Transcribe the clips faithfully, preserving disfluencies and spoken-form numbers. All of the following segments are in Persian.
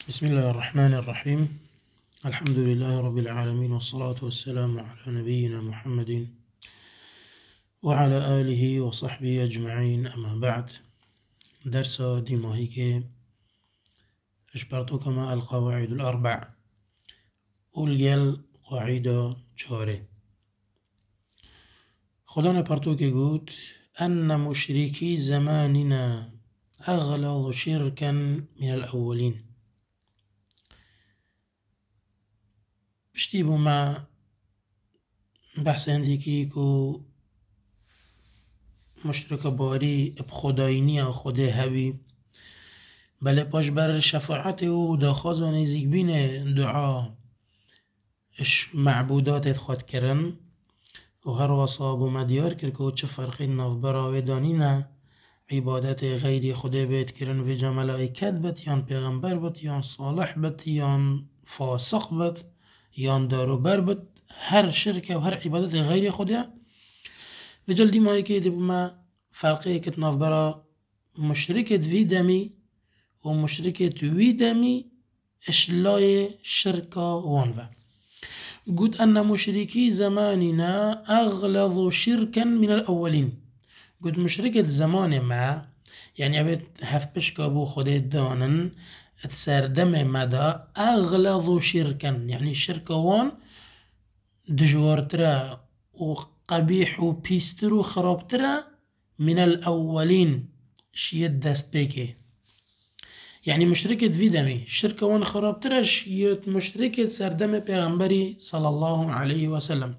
بسم الله الرحمن الرحيم. الحمد لله رب العالمين، والصلاة والسلام على نبينا محمد وعلى آله وصحبه أجمعين، أما بعد. درس دماغي که اشبرتو كما القواعد الأربع اولگل قاعدة چاره. خدا نپرتو که گوت أن مشركي زماننا أغلظ شركا من الأولين. بشتیبو ما بحث هندی که کو مشرک باری بخداینی خود هوی بله پاش بر شفاعت و داخواز و نزیک بین دعا اش معبودات خود کرن و هر وصاب و مدیار کر که چه فرقی ناف براوی دانینا عبادت غیری خدا بید کرن و جا ملائکت بد یان پیغمبر بد یان صالح بد یان فاسق بد یان دارو بر بد، هر شرکه و هر عبادت غیری خدا و جلدی مایی که دی ما فرقی کت ناف برا مشرکت وی دمی و مشرکت وی دمی اشلای شرکا وانوه. قد أن مشركي زماننا أغلظ شركا من الأولين. قد مشركة زمان ما يعني عبد هف بشكابو خده دانن تسار دم مدى أغلظ شركا، يعني الشركة وان دجوارترا وقبيح وبيستر وخرابترا من الأولين شيد دست بيكي. يعني مشركة في دمي الشركة وان خرابترا شيد مشركة سردم پیغمبري صلى الله عليه وسلم.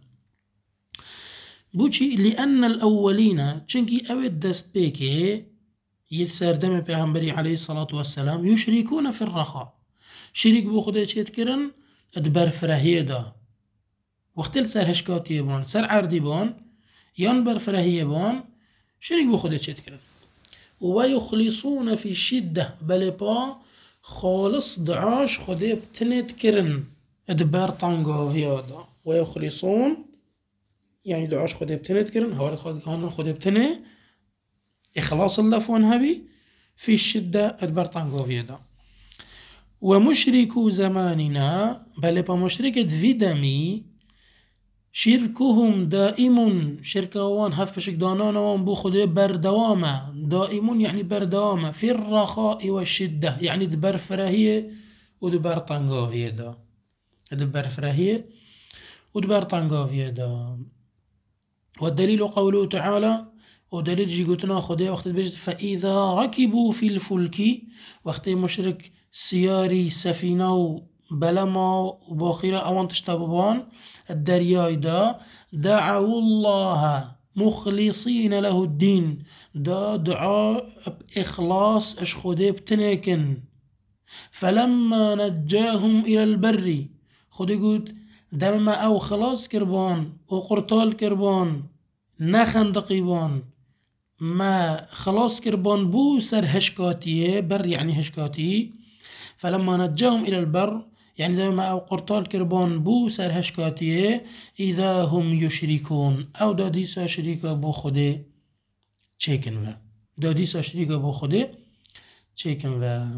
بوچي لأن الأولين چنكي اوید دست بيكي يد سردم پیغمبري عليه الصلاة والسلام يشركون في الرخاء. شريك بو خده چيت کرن ادبر فرهيه دا وقتل سر هشكاتي بان سر عردي بان يان بر فرهيه بان شريك بو خده چيت کرن ويخلصون في الشدة بل با خالص دعاش خده بتنت کرن ادبر طنقاوية دا ويخلصون يعني دعاش خده بتنت کرن هوارد خده خده بتنه إخلاص اللفون هبي في الشدة ادبر طنقاوية دا. ومشركو زماننا بل با مشركة في دمي شركهم دائم شركوان هف بشك دانان وان بو خده بردوامة دائم يعني بردوامة في الرخاء والشدة يعني دبر فرهية ودبر طنقاوية دا دبر فرهية ودبر طنقاوية دا. والدليل قوله تعالى ودليل جي قلتنا خده وقت بجد فإذا ركبوا في الفلك وقت مشرك سياري سفينة بلما وباخرة اوان تشتببان الدرياي دا دعوا الله مخلصين له الدين دا دعاء بإخلاص اش خده بتنكن فلما نجاهم إلى البر خده قد دم او خلاص كربان وقرطال كربان نخندقيبان ما خلاص كربان بو سر هشكاتيه بر يعني هشكاتي فلما نجاهم إلى البر يعني دم او قرطال كربان بو سر هشكاتيه إذا هم يشركون او داديسا شريكا بو خده چيكن و داديسا شريكا بو خده چيكن و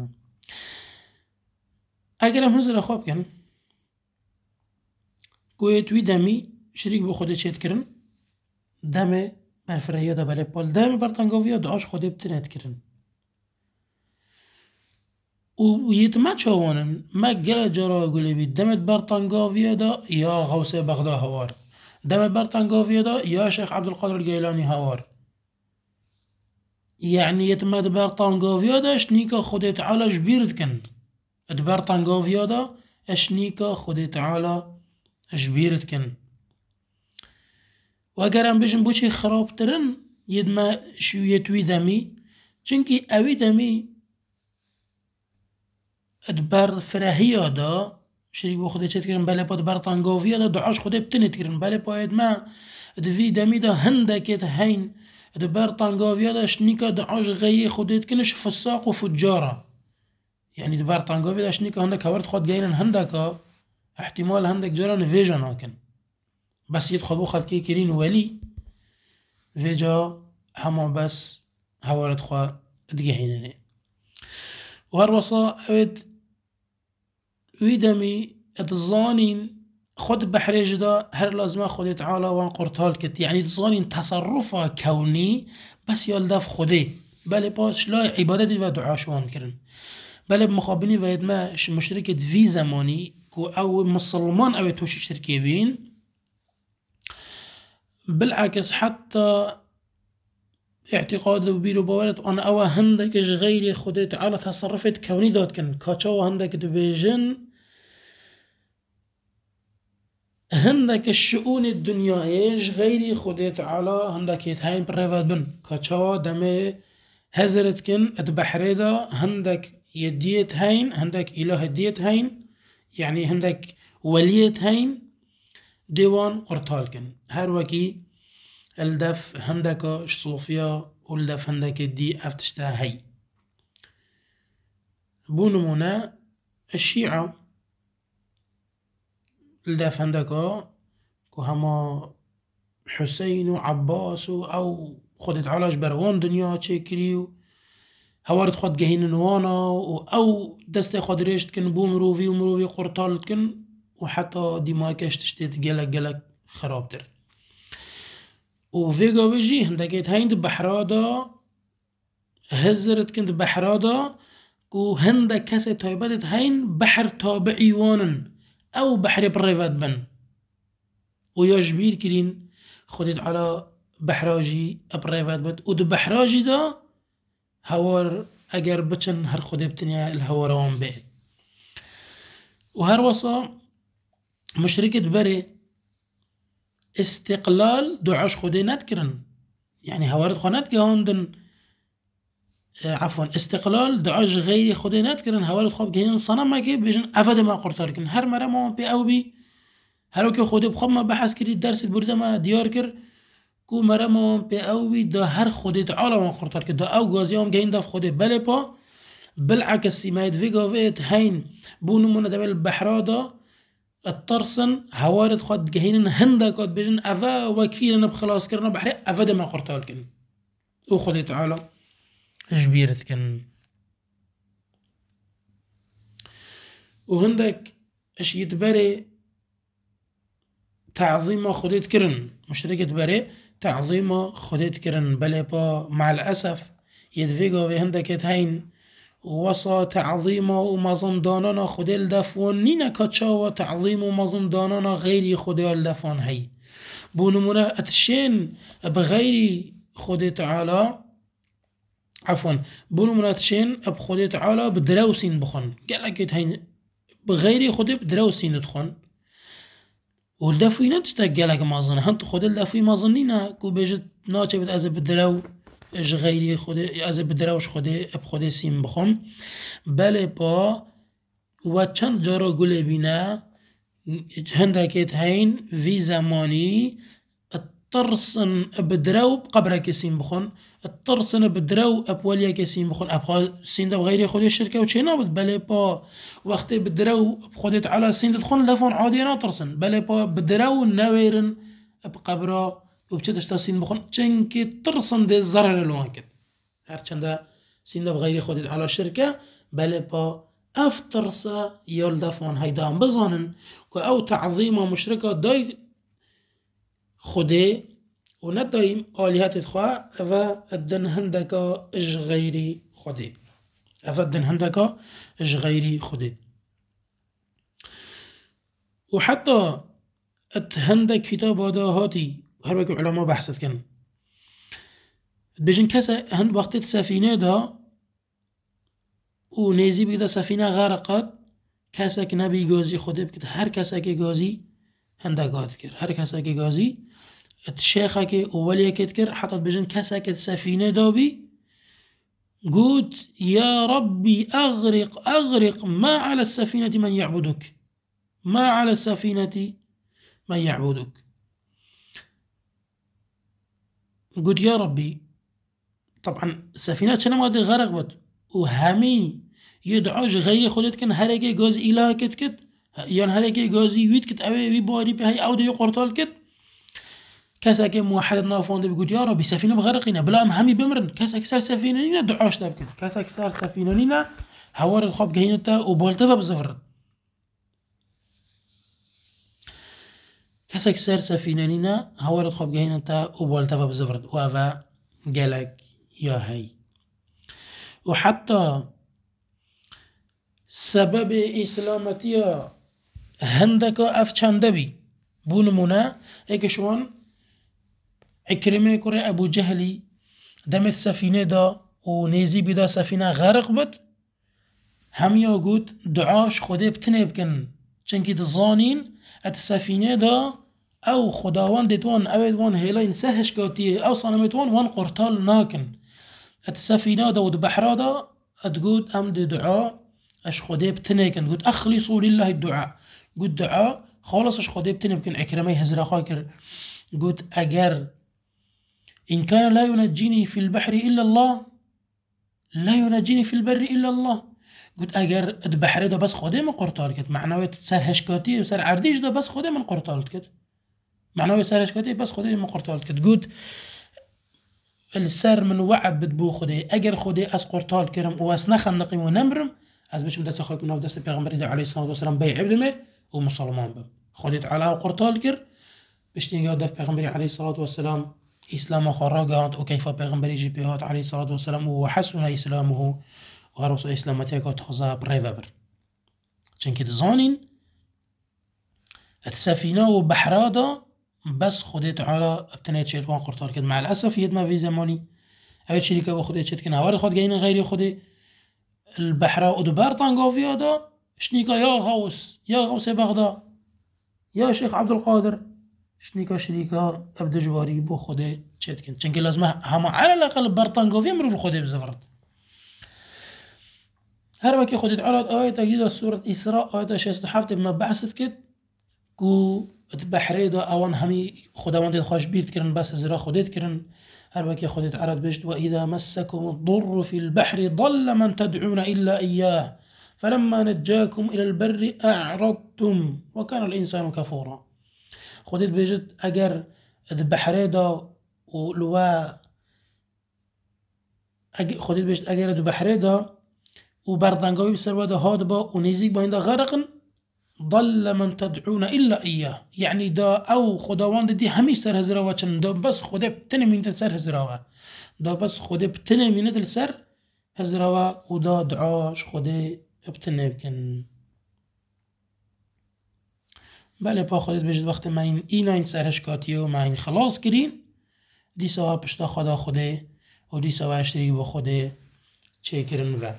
اگر هم نزل خواب کن گویت وی دمی شریک بو خده چیت کرن دم برفرهیه دا بله پال دم برطنگاویه داش خده بتنت کرن و یتما چاوانن ما گل جارا گلی بید دمت برطنگاویه دا یا غوث بغدا هوار دمت برطنگاویه دا یا شیخ عبدالقادر الگیلانی هوار يعني يتما دبر طنقاويا دا اشنيكا خده تعالى جبيرت كن دبر طنقاويا دا اشنيكا خده تعالى جبيرت كن واگر هم بجن بوچه خراب ترن يدما شوية وي دمي چنكي اوي دمي دبر فرهيا دا شريك بو خده چت کرن بله پا دبر طنقاويا دا دعاش خده بتنت کرن بله پا يدما دوي دمي دا هندكت هين دبر طنقاويا دا شنيكا دعاش غيري خده تكنش فساق و فجارة. يعني دبر طنقاويا دا شنيكا هندك هورد خود جاينن هندكا احتمال هندك جارا نفيجا ناكن بس يدخبو خلقي كرين ولي فيجا هما بس هوارد خوا ادقهينني وهر وصا اويد ويدمي اتظانين خود بحريج دا هر لازمه خود تعالى وان قرطال كت يعني تظانين تصرفه كوني بس يالدف خوده بله باش لا عبادتي و دعاشوان كرن بله بمخابني و يدما مشتركة في زماني كو او مسلمان او توش شركي بين بالعكس حتى اعتقاد بيرو باورت انا او هندك غير خود تعالى تصرفت كوني داد كن كاچاو هندك دبيجن هندك الشؤون الدنيايش غير خود تعالى هندك يتهين بريفات بن كاچاو دمي هزرت كن اتبحريدا هندك يديت هين هندك اله ديت هين يعني هندك وليت هين ديوان قرطال كن هر وكي الدف هندك صوفيا والدف هندك دي افتشتا هي بونمونا الشيعة الدف هندك كو هما حسين وعباس او خودت علاج بروان دنيا تشكريو هوارد خود جهين نوانا او دست خود ريشت كن بو مروفي ومروفي قرطال كن وحتى ديماكش تشتيت جلق جلق خرابتر وفيغا ويجي هندكيت هيند بحرادا هزرت كنت بحرادا كو هندك كاسي تايبادت هين بحر تابعي وانن او بحر بريفات بن ويجبير كرين خودت على بحراجي بريفات بد ودو بحراجي دا هوار اگر بچن هر خود بتنيا الهواران بيت وهر وصا مشركة بري استقلال دعاش خودي نتكرن يعني هوارد خانات جهاندن عفوا استقلال دعاش غيري خودي نتكرن هوارد خواب جهين صنم ما كي بيجن افاد ما قرطار كن هر مرة ما بي او بي هر وكي خودي بخواب ما بحث كري درس البرده ما ديار كر كو مرة ما بي او بي دا هر خودي تعالى ما قرطار كن دا او غازيام جهين داف خودي بلي با بالعكس سيمايد فيغا فيت هين بونمونا دبل البحرادا الترسن هوارد خود جهين هندكات بيجن افا وكيلنا بخلاص كرنا بحري افا دما قرطال كن وخذي تعالى جبيرت كن وهندك اش يتبري تعظيم خديت كرن مشتركة بري تعظيم خديت كرن بلي با مع الاسف يدفيقو في هندك هين وصا تعظيم ومظن دانانا خديل دفون نينا كاتشا وتعظيم ومظن دانانا غيري خديل دفون هي بونمونا اتشين بغيري خدي تعالى عفوا بونمونا اتشين بخدي تعالى بدروسين بخون قالك هين بغيري خدي بدروسين تخون والدفوي نتشتا قالك مظن هنت خديل دفوي مظنينا كو بيجت ناتش بتأذب بدرو اش غيري خودي از بدروش خودي اب خودي سيم بخون بله با و چند جارا گله بينا هندكيت هين في زماني الترسن بدرو بقبرك سيم بخون الترسن بدرو اب وليك سيم بخون اب سين دو غيري خودي الشركه وشي نابد بله با وقت بدرو بخودت على سين تدخل لفون عادي ناطرسن بله با بدرو نويرن بقبره وبتشتش تاسين بخون چنكي ترسن دي الزرر الوانكت هر چنده سين ده بغيري خودت على الشركة بله با افترسا يولدفون هيدان بزانن كو او تعظيم مشركة داي خودي وندايم آليات تخوا افا الدن هندكا اج غيري خودي افا الدن هندكا اج غيري خودي وحتى اتهندك كتاب هذا هاتي هر وقت علماء بحثت كن بيجن كسا هند وقت السفينة ده ونيزي بيدا سفينة غرقت كسا كنبي جازي خده بكت هر كسا كي جازي هنده قاد كر هر كسا كي جازي الشيخة كي أولية كت كر حتى بيجن كسا كت سفينة ده بي قلت يا ربي أغرق أغرق ما على السفينة من يعبدك ما على السفينة من يعبدك قلت يا ربي طبعا سفينات شنو غادي غرق بد وهمي يدعوش غيري خودت كن هرقي غاز إله كت كت يعني هرقي غازي ويت كت أوي وي باري بهاي أودي يقرطال كت كاسا كي موحد نافون بيقول يا ربي سفينة بغرقينا بلا ام همي بمرن كاسا كسر سفينة لينا دعوش تبكت كاسا كسر سفينة لينا هوار الخوب جهينتا وبولتفا بزفرت کەسێک سەر سەفینە نینە هەوارت خۆ بگەینە تا و بۆلتەوە بزەورد و ئەڤە گەلێک یا هەی و حەتا سەبەبێ ئیسلامەتیە هەندێکە ئەف چەندە بی بۆ نمونە یەکێشوان عیکرمە کوڕی ئەبوو جەهلی دەمێت سەفینەدا و نێزی بیدا سەفینە غەرق بێت هەمیا گوت دوعاش خودێ بتنێ بکەن چونکی دزانین ئەتە سەفینەدا ئەو خوداوەند دێتوان ئەوێت وان هێڵین سەر هەشکاتیە ئەو سانەمێتوان وان قورتال ناکن ئەتە سەفینەدا و بەحرادا ئەتگوت ئەم دێ دوعا ئەش خودێ بتنێ کن گوت ئەخلیصوا لله الدعاء گوت دوعا خالصش خودێ بتنێ بکەن عیکرمەی هەزرەخوا کرد گوت ئەگەر إن كان لا ينجيني في البحر إلا الله لا ينجيني في البر إلا الله قلت أجر البحر ده بس خدي من قرطال كت معنوي سر هشكاتي وسر عرديش ده بس خدي من قرطال كت معنوي سر هشكاتي بس خدي من قرطال كت قلت السر من وعد بدبو خدي أجر خدي أس قرطال كرم وأس نخن نقيم ونمرم أس بيش مدرسة خلق من أفدس البيغمبر عليه الصلاة والسلام بيع ابنه ومسلمان به خديت على قرطال كر بيش نيجي دف البيغمبر عليه الصلاة والسلام إسلام خرجت وكيف بيغمبر يجي بيهات عليه الصلاة والسلام وحسن إسلامه وهرس إسلامتك وتخزى بريفبر عشان كده زانين السفينة وبحرادا بس خديت على ابتنيت شيء وان قرطار كده مع الأسف يدما في زماني أول شركة وخديت شيء كنا وارد خد جايين غيري خدي البحراء ودبار طنقافيا دا شنيكا يا غوث يا غوث بغداد يا شيخ عبد القادر شنيكا شريكا ابدا جواري بو خودي تشتكن چنكي لازم هما على الاقل برطانقوفي مرو خودي بزفرت هر وكي خودت على آية تجديد سورة إسراء آية شيء حفظ ما بعثت كد كو بحريدا اوان همي خداوند خوش بيرت كرن بس زرا خودت كرن هر وكي خودت على بجد وإذا مسكم الضر في البحر ضل من تدعون إلا إياه فلما نجاكم إلى البر أعرضتم وكان الإنسان كفورا خودت بجد اگر البحريدا ولوا خودت بجد اگر البحريدا وبردنقوي بسروادا هادبا ونيزيك بايندا غرقن ضل من تدعون إلا إياه يعني دا أو خداوند دي هميش سر هزراوا چن دا بس خوده بتنه من سر هزراوا دا بس خوده بتنه من دل سر هزراوا ودا دعاش خوده بتنه بكن بله پا خودت بجد وقت ما این اینا این سرشکاتی و ما این خلاص کرین دیسا ها پشتا خدا خوده و دیسا ها اشتری با خوده چه کرن و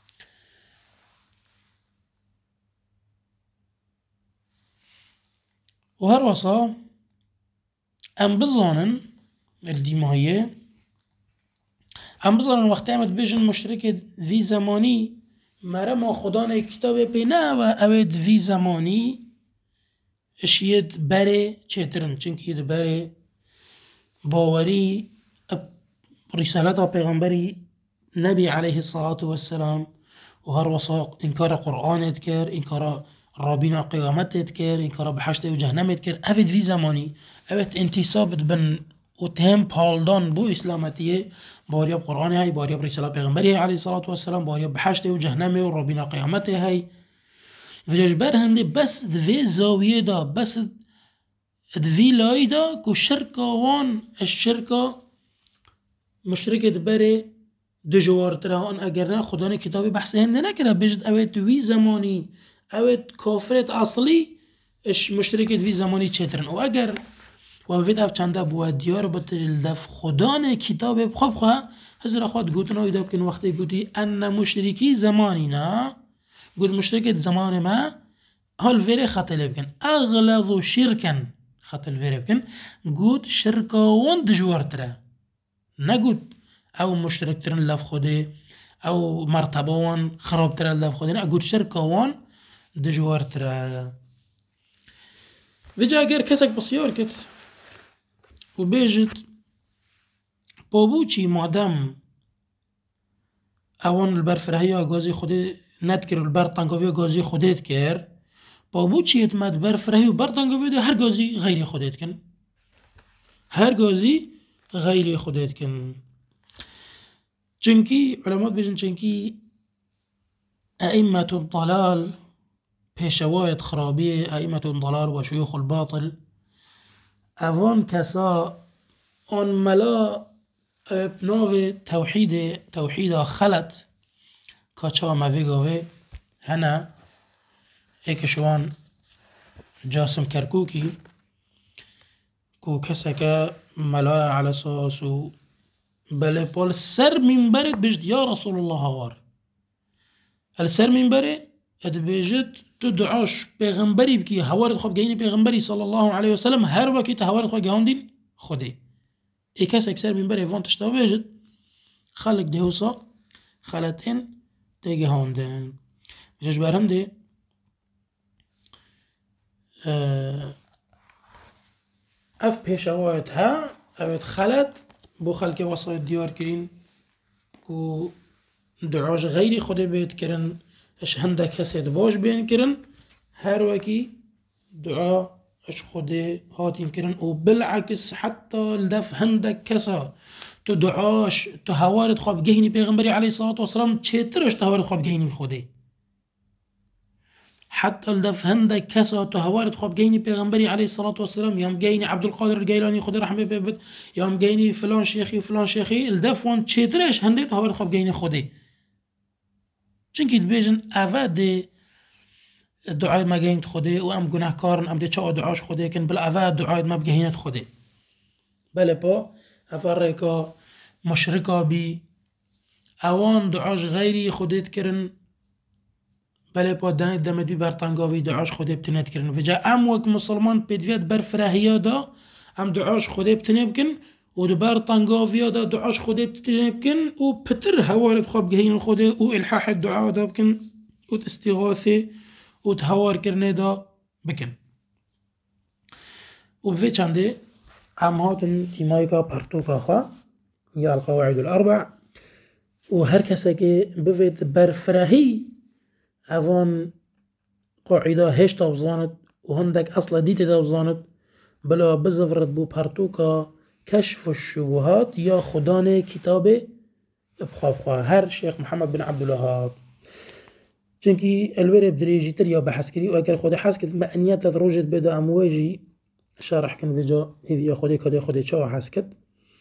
و هر وصا ام بزانن الدیمایه ام بزانن وقت امد بجن مشترک ذی زمانی مره ما خدا نه کتاب بینه و اوید ذی زمانی اشيد بره چترن چونك يد بره باوري رسالة پیغمبري نبي عليه الصلاة والسلام وهر وصاق انكار قرآن اتكر انكار رابين قيامت اتكر انكار بحشت وجهنم اتكر افد في زماني افد انتصاب بن وتهم بالدان بو اسلامتيه بارياب قرآن هاي بارياب رسالة پیغمبري عليه الصلاة والسلام بارياب بحشت وجهنم ورابين قيامت هاي ویش بر هنده بس دوی زاویه دا بس دوی لای دا که شرکا وان الشرکا مشرک دبره دجوارتره هان اگر نه خدا نه کتابی بحث هنده نکره بجد اوید دوی زمانی اوید کافرت اصلی اش مشرک دوی زمانی چترن و اگر و اوید اف چنده بود دیار بطل دف خدا نه کتاب بخواب خواه هزر اخوات گوتن اوید اب کن وقتی گوتی ان مشرکی زمانی نه قول مشتركة زمان ما هل فيري خطل بكن أغلظ شركا خطل فيري بكن قود شركة وان دجوار ترى نقود أو مشترك ترن لف خده أو مرتبة وان خراب ترى لف خده نقود شركة وان دجوار ترى وجا غير كسك بسيار كت وبيجت بابوچي مادم اوان البرفرهية غازي خده ندکر البر تنگاوی گازی خودت کر با بو چیت مد بر فرهی و بر تنگاوی ده هر گازی غیری خودت کن هر گازی غیری خودت کن چنکی علمات بیشن چنکی ائمة الضلال پیشوایت خرابی ائمة الضلال و شیوخ الباطل اوان کسا آن ملا بناو توحید توحیدا خلط کاچا موی گاوه هنه ایکشوان جاسم کرکوکی کو کسا که ملا على اساس و بله پال سر منبرت بجد یا رسول الله هوار السر منبره اد بجد تو دعاش پیغمبری بکی هوارد خواب گهینی پیغمبری صلی الله علیه وسلم هر وقت هوارد خواب گهاندین خوده ای کس اکسر منبره وان تشتا بجد خلق دهوسا خلطين تيجي هوندن بجاش برهنده اف پیشوایت ها اوید خلط بو خلق وسایت دیار کرین و دعاش غیری خوده بید کرن اش هنده کسید باش بین کرن هر وکی دعا اش خوده هاتیم کرن و بالعکس حتی الدف هنده کسا تو دعاش تو هوارد خواب گهینی پیغمبری علیه الصلاة والسلام چطرش تو هوارد خواب گهینی خوده حتى الدف هنده كسا تو هوارد خواب جيني پیغمبري عليه الصلاة والسلام يوم جيني عبد القادر الجيلاني خدا رحمه ببد يوم جيني فلان شيخي وفلان شيخي الدف وان چطرش هنده تو هوارد خواب جيني خوده چونكي دبيجن اوه ده دعاي ما جينت خوده و ام گناه كارن ام ده چا دعاش خوده كن بل اوه دعاي ما بجهينت خوده بله با افرقا مشركا بي اوان دعاش غيري خودت کرن بله با دمدوی برطنگاوی دعاش خوده بتنید کرن و جا ام وک مسلمان پیدوید بر فراهیا دا ام دعاش خوده بتنید کن و دو برطنگاوی دا دعاش خوده بتنید کن و پتر هوارد خواب گهین خوده و الحاح الدعا دا بکن و استغاثه و تهوار کرنه دا بکن و بفی چنده ام هاتن ایمایکا پرتوکا خواه یا القواعد الاربع و هر کسی که بفید بر فراهی اوان قاعده هشتا بزاند و هندك اصلا ديتا بزاند بلا بزفرت بو پرتوكا كشف الشبهات يا خدان كتاب بخواب خواه هر شيخ محمد بن عبد الوهاب چونكي الوري بدريجي تر يا بحث كري و اگر خود حس كد ما انيات لدروجت بدا امواجي شارح كن ديجا هيفيا خودي كده خودي چا حس كد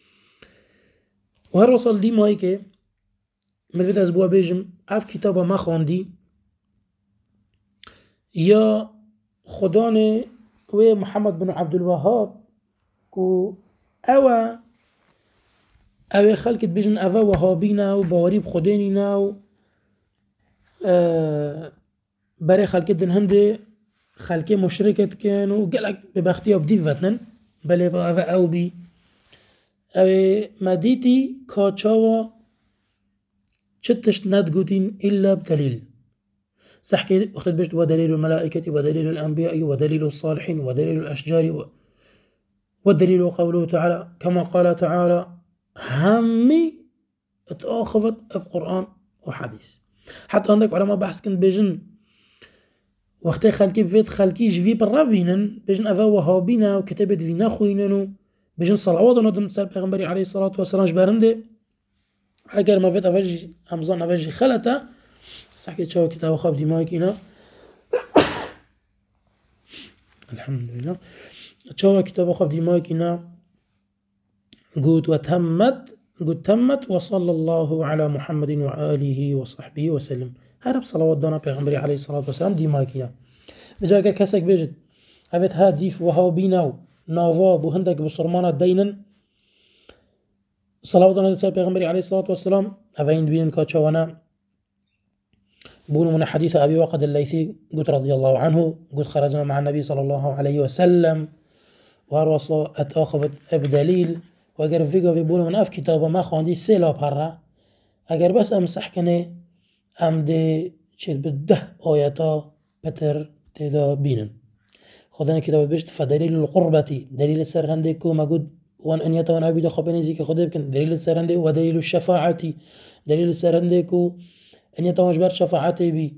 و هر وصل دي ماي که مروید از بوا بيجم اف كتابا ما خواندي یا خدان و محمد بن عبد الوهاب کو او او خلقت بجن او وهابینا و باوری بخدینینا و برای خلقت دن هنده خلقه مشرکت کن و گلک ببختی اب دیو وطنن بله با او او بی او مدیتی کاچاوا چتشت ندگوتین الا بدلیل سحكي أخذت بجد ودليل الملائكة ودليل الأنبياء ودليل الصالحين ودليل الأشجار والدليل قوله تعالى كما قال تعالى همي اتأخذت القرآن وحديث حتى عندك علماء بحث كنت بجن وقت خلقي بفيت خلقي جوي بالرافينن بجن أفا وهابينا وكتبت فينا خويننو بجن صلوات ندم سر پیغمبري عليه الصلاة والسلام جبرنده اگر ما فيت أفاجي أمزان أفاجي خلطه سحكي تشاو كتاب خاب دماغك هنا الحمد لله تشاو كتاب خاب دماغك هنا قلت وتمت قلت تمت وصلى الله على محمد وآله وصحبه وسلم هرب صلوات دانا پیغمبري عليه الصلاة والسلام دماغك هنا بجاك كسك بيجد هفت هاديف وهابينا نافاب وهندك بصرمانة دينا صلوات دانا پیغمبري عليه الصلاة والسلام أفين بين كاتشوانا بونو من حديث أبي وقد الليثي قلت رضي الله عنه قلت خرجنا مع النبي صلى الله عليه وسلم وهروصا اتأخذت بدليل واگر فيقا في بونو من اف كتابه ما خواندي سيلا بره اگر بس امسح كنه ام دي چل بده آياتا بتر تدا بينن خدانا كتابه بشت فدليل القربة دليل السر هنده كو ما قد وان انيتا وان عبيدا خبيني زيك خده بكن دليل السر هنده ودليل الشفاعة دليل السر هنده كو أن يتوجبر شفاعته بي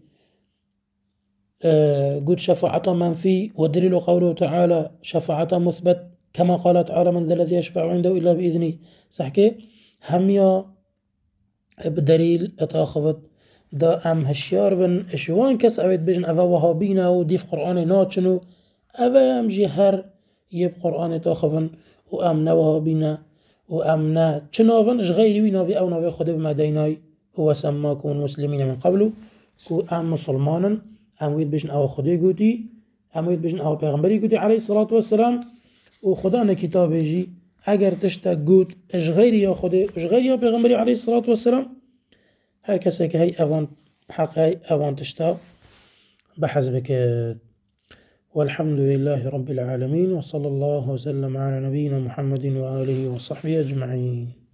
آه قد شفاعة منفي والدليل قوله تعالى شفاعة مثبت كما قال تعالى من ذا الذي يشفع عنده إلا بإذنه صحكي هميا بدليل اتأخذت دا أم هشيار بن اشوان كس أويت بجن أفا وهابينا وديف قرآن ناتشنو أفا يمجي هر يب قرآن تاخفن وأم نوابنا وأمنا تشنافن إش غيري وي نافي أو نافي خده بما ديناي هو سماكم المسلمين من قبله كو أم مسلمانا أم ويد بجن أو خده قوتي أم ويد بجن أو پیغمبري قوتي عليه الصلاة والسلام وخدانا كتاب يجي اگر تشتا قوت إش غيري يا خده إش غيري يا پیغمبري عليه الصلاة والسلام هر كسي كهي أوان حق هي أوان تشتا بحسبك. والحمد لله رب العالمين وصلى الله وسلم على نبينا محمد وآله وصحبه أجمعين.